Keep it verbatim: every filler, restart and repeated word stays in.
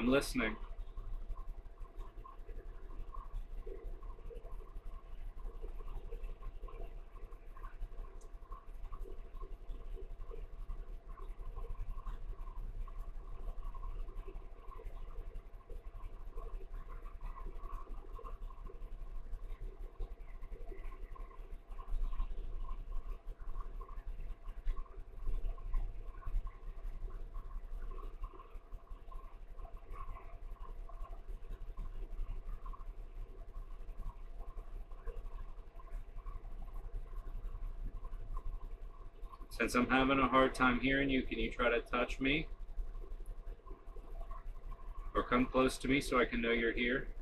I'm listening. Since I'm having a hard time hearing you, can you try to touch me? Or come close to me so I can know you're here?